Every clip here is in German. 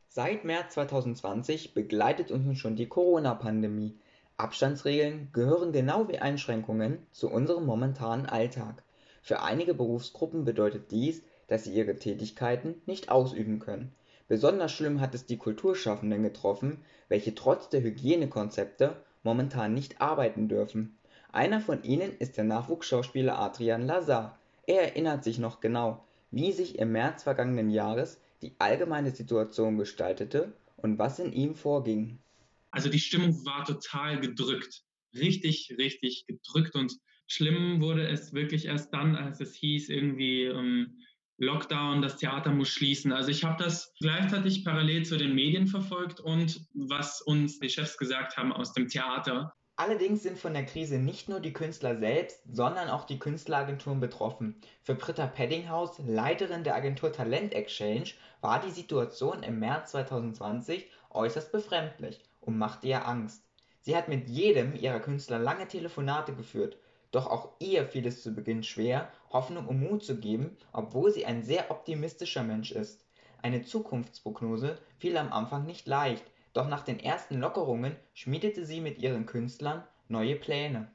Seit März 2020 begleitet uns nun schon die Corona-Pandemie. Abstandsregeln gehören genau wie Einschränkungen zu unserem momentanen Alltag. Für einige Berufsgruppen bedeutet dies, dass sie ihre Tätigkeiten nicht ausüben können. Besonders schlimm hat es die Kulturschaffenden getroffen, welche trotz der Hygienekonzepte momentan nicht arbeiten dürfen. Einer von ihnen ist der Nachwuchsschauspieler Adrian Lazar. Er erinnert sich noch genau, wie sich im März vergangenen Jahres die allgemeine Situation gestaltete und was in ihm vorging. Also die Stimmung war total gedrückt. Richtig, richtig gedrückt. Und schlimm wurde es wirklich erst dann, als es hieß, irgendwie Lockdown, das Theater muss schließen. Also ich habe das gleichzeitig parallel zu den Medien verfolgt und was uns die Chefs gesagt haben aus dem Theater. Allerdings sind von der Krise nicht nur die Künstler selbst, sondern auch die Künstleragenturen betroffen. Für Britta Peddinghaus, Leiterin der Agentur Talent Exchange, war die Situation im März 2020 äußerst befremdlich und machte ihr Angst. Sie hat mit jedem ihrer Künstler lange Telefonate geführt, doch auch ihr fiel es zu Beginn schwer, Hoffnung und Mut zu geben, obwohl sie ein sehr optimistischer Mensch ist. Eine Zukunftsprognose fiel am Anfang nicht leicht, doch nach den ersten Lockerungen schmiedete sie mit ihren Künstlern neue Pläne.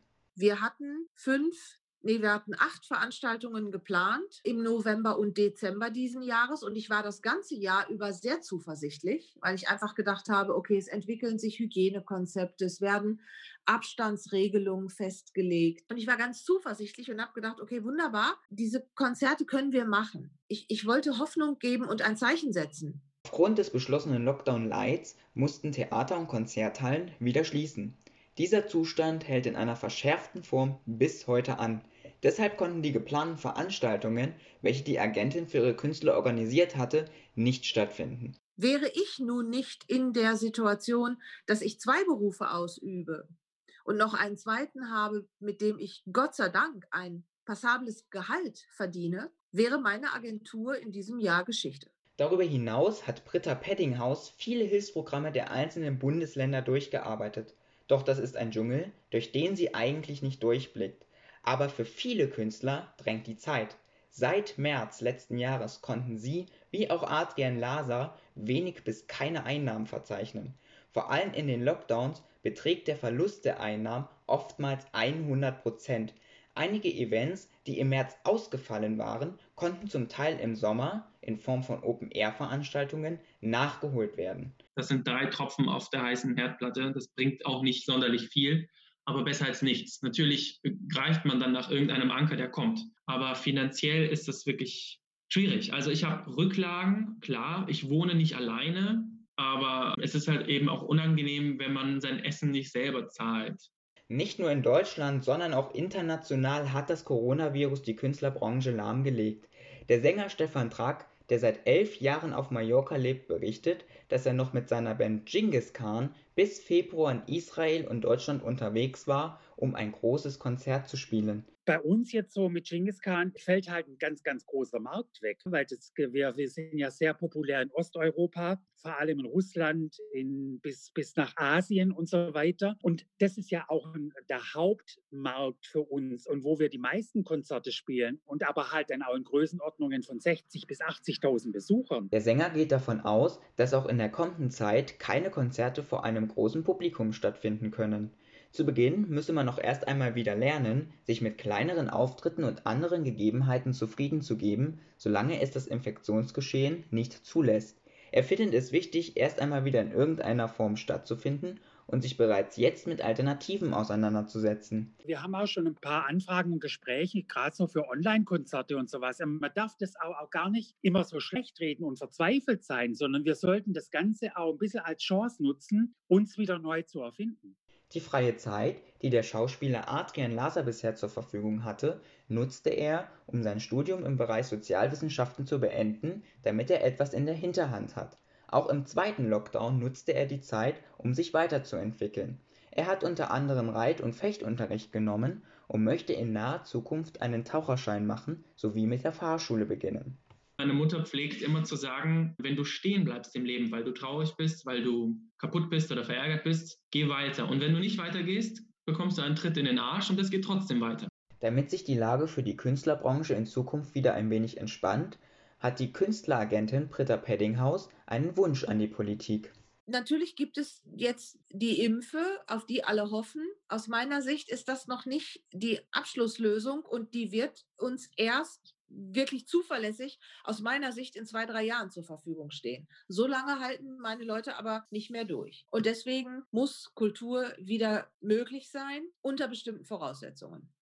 Wir hatten 8 Veranstaltungen geplant im November und Dezember diesen Jahres und ich war das ganze Jahr über sehr zuversichtlich, weil ich einfach gedacht habe, okay, es entwickeln sich Hygienekonzepte, es werden Abstandsregelungen festgelegt. Und ich war ganz zuversichtlich und habe gedacht, okay, wunderbar, diese Konzerte können wir machen. Ich wollte Hoffnung geben und ein Zeichen setzen. Aufgrund des beschlossenen Lockdown-Lights mussten Theater und Konzerthallen wieder schließen. Dieser Zustand hält in einer verschärften Form bis heute an. Deshalb konnten die geplanten Veranstaltungen, welche die Agentin für ihre Künstler organisiert hatte, nicht stattfinden. Wäre ich nun nicht in der Situation, dass ich 2 Berufe ausübe und noch einen zweiten habe, mit dem ich Gott sei Dank ein passables Gehalt verdiene, wäre meine Agentur in diesem Jahr Geschichte. Darüber hinaus hat Britta Peddinghaus viele Hilfsprogramme der einzelnen Bundesländer durchgearbeitet. Doch das ist ein Dschungel, durch den sie eigentlich nicht durchblickt. Aber für viele Künstler drängt die Zeit. Seit März letzten Jahres konnten sie, wie auch Adrian Lazar, wenig bis keine Einnahmen verzeichnen. Vor allem in den Lockdowns beträgt der Verlust der Einnahmen oftmals 100%. Einige Events, die im März ausgefallen waren, konnten zum Teil im Sommer in Form von Open-Air-Veranstaltungen nachgeholt werden. Das sind 3 Tropfen auf der heißen Herdplatte. Das bringt auch nicht sonderlich viel, aber besser als nichts. Natürlich greift man dann nach irgendeinem Anker, der kommt. Aber finanziell ist das wirklich schwierig. Also ich habe Rücklagen, klar, ich wohne nicht alleine, aber es ist halt eben auch unangenehm, wenn man sein Essen nicht selber zahlt. Nicht nur in Deutschland, sondern auch international hat das Coronavirus die Künstlerbranche lahmgelegt. Der Sänger Stefan Track, der seit 11 Jahren auf Mallorca lebt, berichtet, dass er noch mit seiner Band Genghis Khan bis Februar in Israel und Deutschland unterwegs war, um ein großes Konzert zu spielen. Bei uns jetzt so mit Genghis Khan fällt halt ein ganz, ganz großer Markt weg, weil wir sind ja sehr populär in Osteuropa, vor allem in Russland, bis nach Asien und so weiter. Und das ist ja auch der Hauptmarkt für uns und wo wir die meisten Konzerte spielen und aber halt dann auch in Größenordnungen von 60.000 bis 80.000 Besuchern. Der Sänger geht davon aus, dass auch in der kommenden Zeit keine Konzerte vor einem großen Publikum stattfinden können. Zu Beginn müsse man noch erst einmal wieder lernen, sich mit kleineren Auftritten und anderen Gegebenheiten zufrieden zu geben, solange es das Infektionsgeschehen nicht zulässt. Er findet es wichtig, erst einmal wieder in irgendeiner Form stattzufinden und sich bereits jetzt mit Alternativen auseinanderzusetzen. Wir haben auch schon ein paar Anfragen und Gespräche, gerade so für Online-Konzerte und sowas. Man darf das auch gar nicht immer so schlecht reden und verzweifelt sein, sondern wir sollten das Ganze auch ein bisschen als Chance nutzen, uns wieder neu zu erfinden. Die freie Zeit, die der Schauspieler Adrian Lazar bisher zur Verfügung hatte, nutzte er, um sein Studium im Bereich Sozialwissenschaften zu beenden, damit er etwas in der Hinterhand hat. Auch im zweiten Lockdown nutzte er die Zeit, um sich weiterzuentwickeln. Er hat unter anderem Reit- und Fechtunterricht genommen und möchte in naher Zukunft einen Taucherschein machen sowie mit der Fahrschule beginnen. Meine Mutter pflegt immer zu sagen, wenn du stehen bleibst im Leben, weil du traurig bist, weil du kaputt bist oder verärgert bist, geh weiter. Und wenn du nicht weitergehst, bekommst du einen Tritt in den Arsch und es geht trotzdem weiter. Damit sich die Lage für die Künstlerbranche in Zukunft wieder ein wenig entspannt, hat die Künstleragentin Britta Peddinghaus einen Wunsch an die Politik. Natürlich gibt es jetzt die Impfe, auf die alle hoffen. Aus meiner Sicht ist das noch nicht die Abschlusslösung und die wird uns erst wirklich zuverlässig aus meiner Sicht in 2, 3 Jahren zur Verfügung stehen. So lange halten meine Leute aber nicht mehr durch. Und deswegen muss Kultur wieder möglich sein unter bestimmten Voraussetzungen.